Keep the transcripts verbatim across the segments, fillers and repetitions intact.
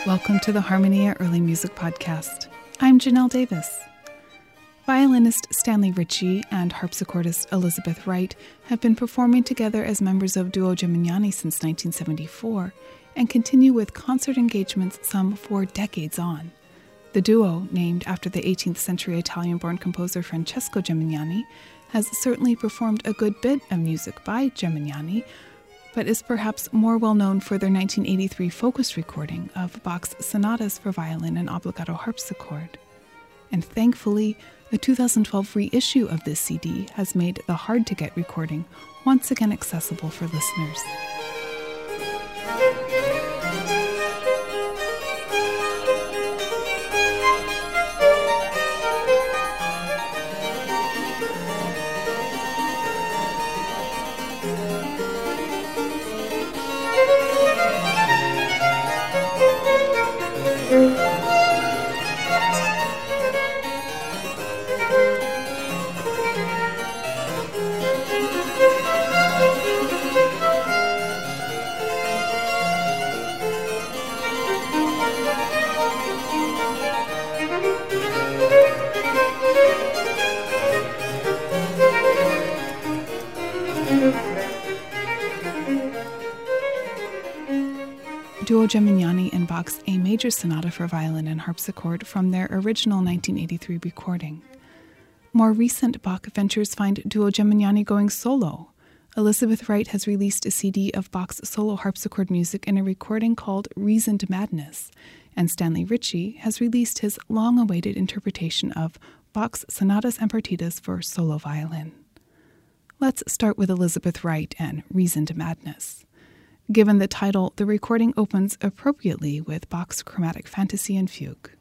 Welcome to the Harmonia Early Music Podcast. I'm Janelle Davis. Violinist Stanley Ritchie and harpsichordist Elizabeth Wright have been performing together as members of Duo Gimignani since nineteen seventy-four and continue with concert engagements some four decades on. The duo, named after the eighteenth century Italian-born composer Francesco Gimignani, has certainly performed a good bit of music by Gimignani, but is perhaps more well known for their nineteen eighty-three focus recording of Bach's sonatas for violin and obbligato harpsichord. And thankfully, a two thousand twelve reissue of this C D has made the hard-to-get recording once again accessible for listeners. Duo Gimignani in Bach's A Major Sonata for Violin and Harpsichord from their original nineteen eighty-three recording. More recent Bach ventures find Duo Gimignani going solo. Elizabeth Wright has released a C D of Bach's solo harpsichord music in a recording called Reasoned Madness, and Stanley Ritchie has released his long-awaited interpretation of Bach's Sonatas and Partitas for solo violin. Let's start with Elizabeth Wright and Reasoned Madness. Given the title, the recording opens appropriately with Bach's Chromatic Fantasy and Fugue.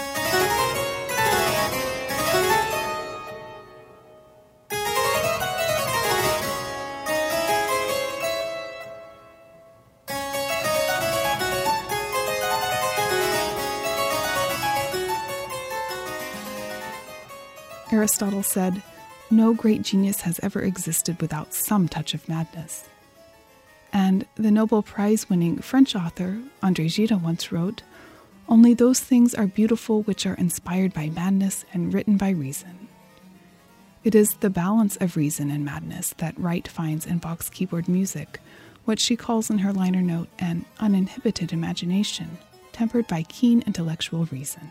Aristotle said, "No great genius has ever existed without some touch of madness." And the Nobel Prize-winning French author André Gide once wrote, "Only those things are beautiful which are inspired by madness and written by reason." It is the balance of reason and madness that Wright finds in Bach's keyboard music, what she calls in her liner note an uninhibited imagination, tempered by keen intellectual reason.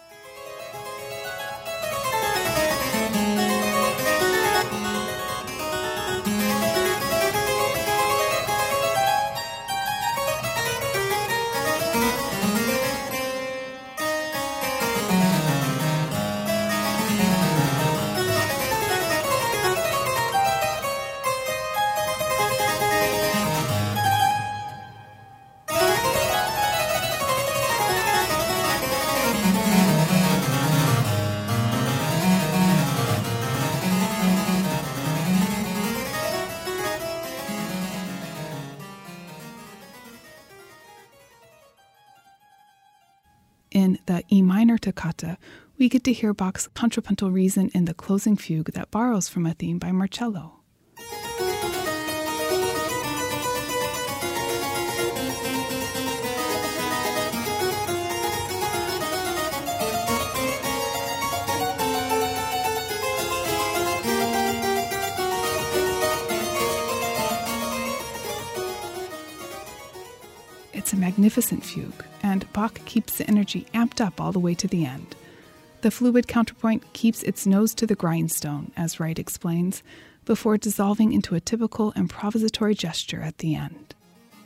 In the E minor toccata, we get to hear Bach's contrapuntal reason in the closing fugue that borrows from a theme by Marcello. It's a magnificent fugue, and Bach keeps the energy amped up all the way to the end. The fluid counterpoint keeps its nose to the grindstone, as Wright explains, before dissolving into a typical improvisatory gesture at the end.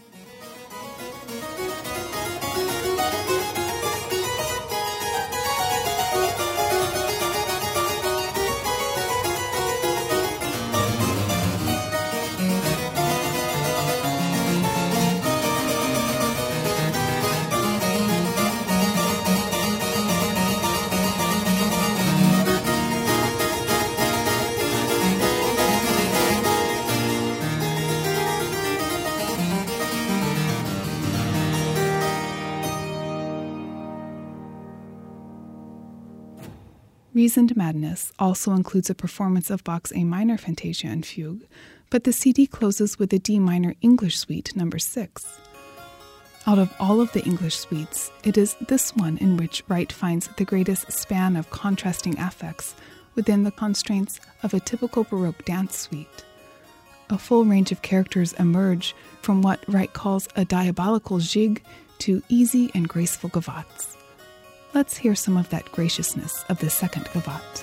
Reasoned Madness also includes a performance of Bach's A minor Fantasia and Fugue, but the C D closes with a D minor English Suite number six. Out of all of the English suites, it is this one in which Wright finds the greatest span of contrasting affects within the constraints of a typical Baroque dance suite. A full range of characters emerge from what Wright calls a diabolical jig to easy and graceful gavottes. Let's hear some of that graciousness of the second gavotte.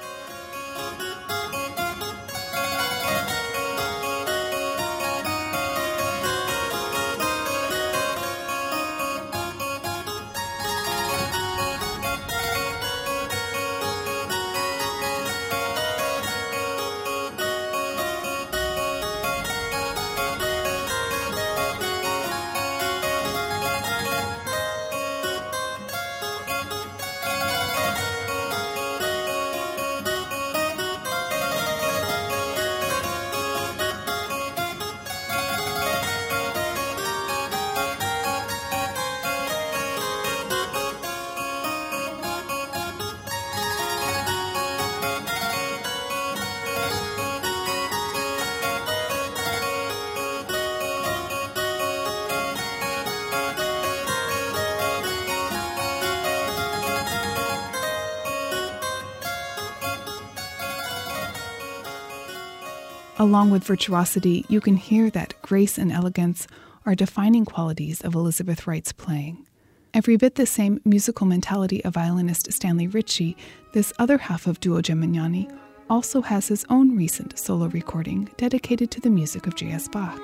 Along with virtuosity, you can hear that grace and elegance are defining qualities of Elizabeth Wright's playing. Every bit the same musical mentality of violinist Stanley Ritchie, this other half of Duo Gemignani also has his own recent solo recording dedicated to the music of J S Bach.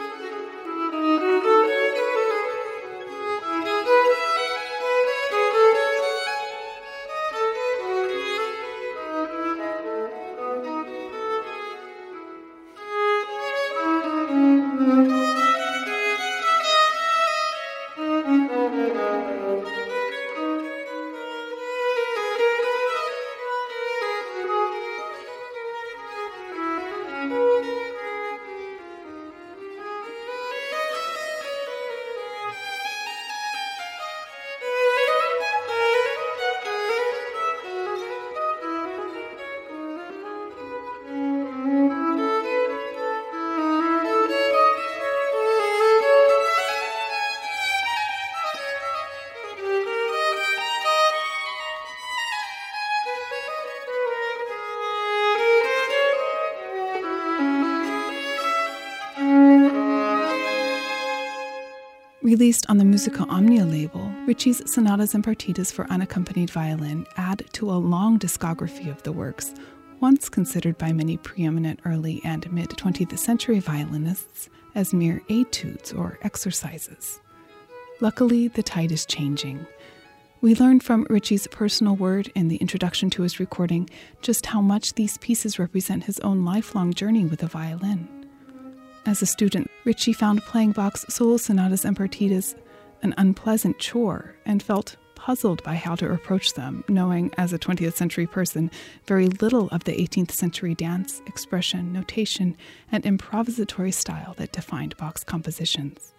Released on the Musica Omnia label, Ritchie's sonatas and partitas for unaccompanied violin add to a long discography of the works, once considered by many preeminent early and mid-twentieth century violinists as mere etudes or exercises. Luckily, the tide is changing. We learn from Ritchie's personal word in the introduction to his recording just how much these pieces represent his own lifelong journey with the violin. As a student, Ritchie found playing Bach's solo sonatas and partitas an unpleasant chore and felt puzzled by how to approach them, knowing, as a twentieth century person, very little of the eighteenth century dance, expression, notation, and improvisatory style that defined Bach's compositions.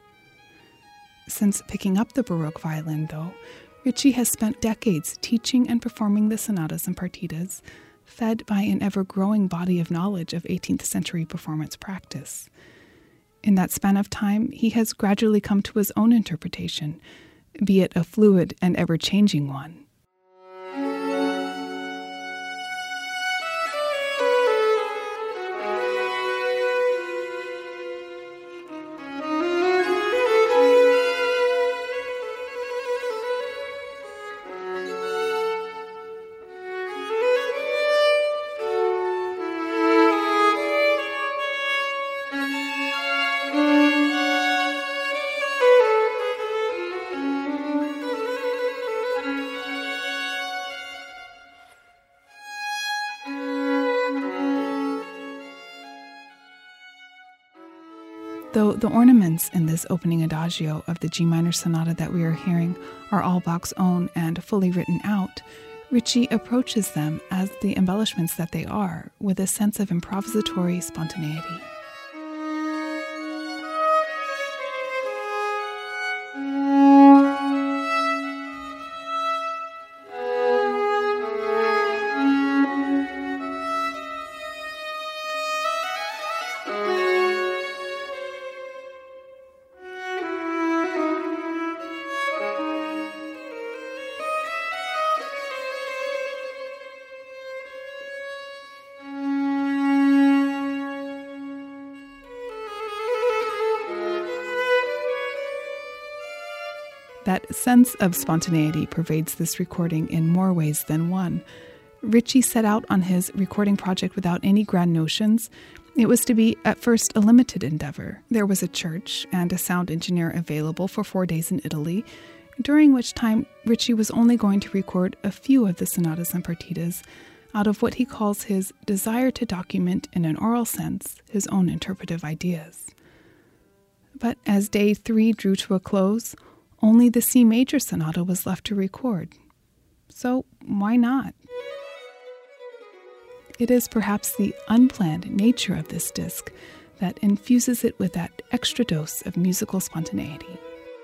Since picking up the Baroque violin, though, Ritchie has spent decades teaching and performing the sonatas and partitas, fed by an ever-growing body of knowledge of eighteenth century performance practice. In that span of time, he has gradually come to his own interpretation, be it a fluid and ever-changing one. Though the ornaments in this opening adagio of the G minor sonata that we are hearing are all Bach's own and fully written out, Ritchie approaches them as the embellishments that they are, with a sense of improvisatory spontaneity. That sense of spontaneity pervades this recording in more ways than one. Ritchie set out on his recording project without any grand notions. It was to be, at first, a limited endeavor. There was a church and a sound engineer available for four days in Italy, during which time Ritchie was only going to record a few of the sonatas and partitas out of what he calls his desire to document, in an oral sense, his own interpretive ideas. But as day three drew to a close, only the C major sonata was left to record. So why not? It is perhaps the unplanned nature of this disc that infuses it with that extra dose of musical spontaneity.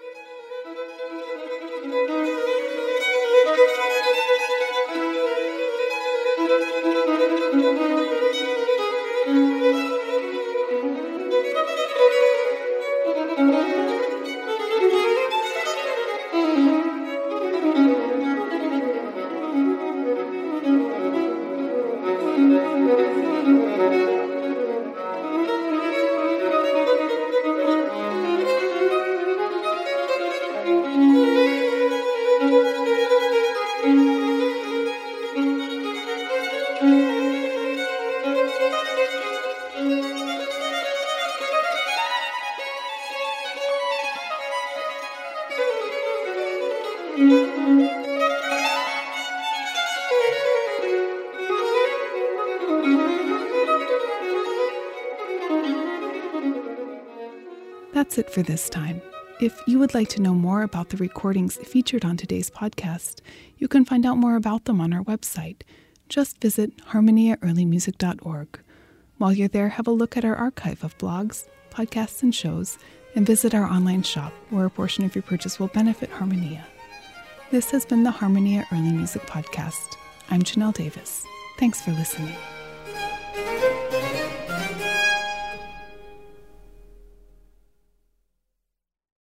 That's it for this time. If you would like to know more about the recordings featured on today's podcast, you can find out more about them on our website. Just visit harmonia early music dot org. While you're there, have a look at our archive of blogs, podcasts, and shows, and visit our online shop, where a portion of your purchase will benefit Harmonia. This has been the Harmonia Early Music Podcast. I'm Janelle Davis. Thanks for listening.